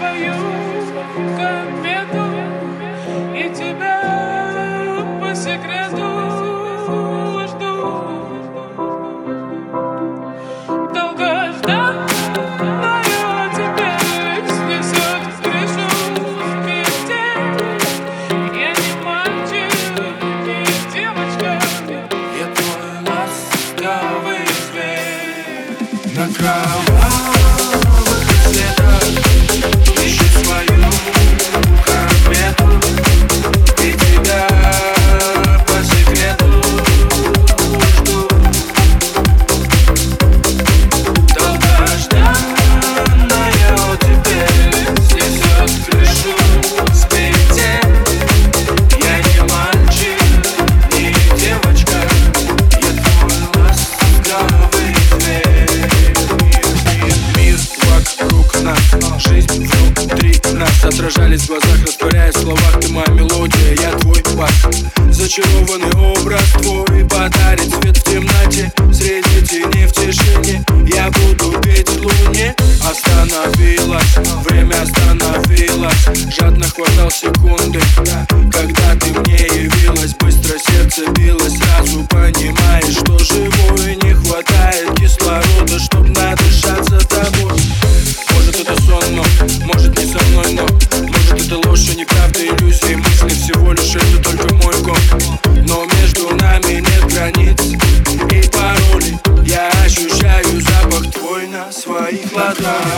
свою комету и тебя по секрету жду. Долгожданное теперь снесет крышу метель. Я не мальчик, не девочка, Я твой ласковый зверь. На кровавых следах ищу свою комету и тебя по секрету жду. Долгожданная теперь снесет крышу с петель. Я не мальчик, не девочка, я твой ласковый зверь. Мир вокруг нас, жизнь внутри нас, отражались в глазах, растворяясь в словах. Ты моя мелодия, я твой бас. Зачарованный образ твой подарит свет в темноте. Среди теней в тишине я буду петь луне. Остановилась, время остановилось. Жадно хватал секунды, когда ты мне явилась. Быстро сердце билось, сразу понимаешь, что живой. Не хватает кислорода, чтоб надышаться тобой. Может это сон, но может не со мной, но может это ложь и неправда, иллюзии, мысли. Всего лишь это только мой ком. Но между нами нет границ и паролей. Я ощущаю запах твой на своих ладонях.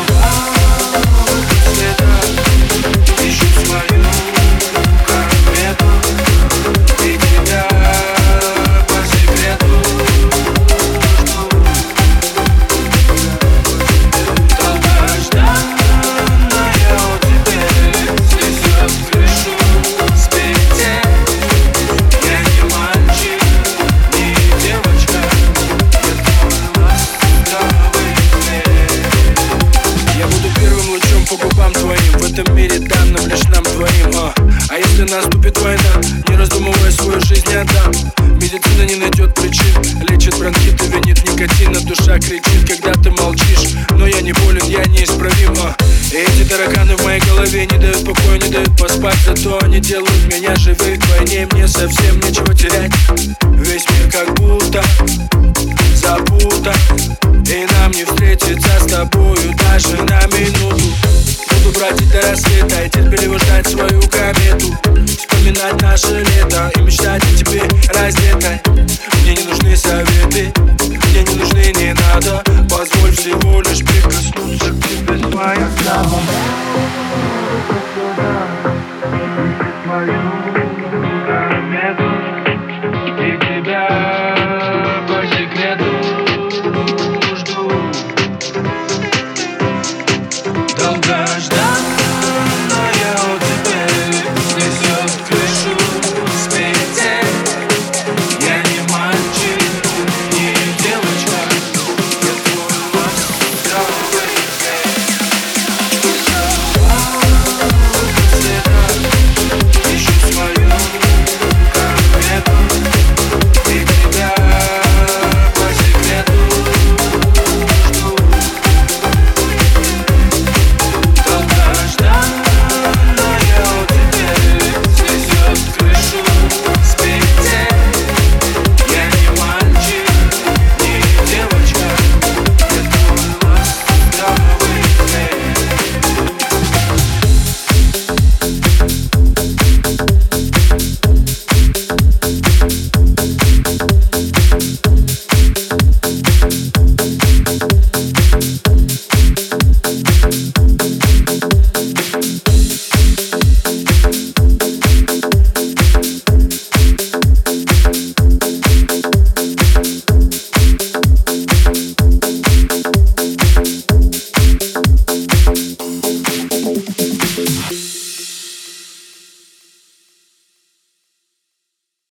Ищу свою комету и тебя по секрету жду. Долгожданная теперь снесет крышу с петель. Я не мальчик, не девочка, я твой ласковый зверь. Я буду первым лучом по губам твоим в этом мире, данным лишь нам двоим. А если наступит война, не раздумывая, свою жизнь отдам. Медицина не найдет причин, лечит бронхиты, винит никотина. Душа кричит, когда ты молчишь, но я не болен, я неисправим. И эти тараканы в моей голове не дают покоя, не дают поспать. Зато они делают меня живым. Вдвойне мне совсем нечего терять. Весь мир как будто запутан, и нам не встретиться с тобою даже на минуту. Буду бродить до рассвета и терпеливо ждать свою комету. Вспоминать наше лето и мечтать о тебе раздетой. Мне не нужны советы, мне не нужны, не надо. Позволь всего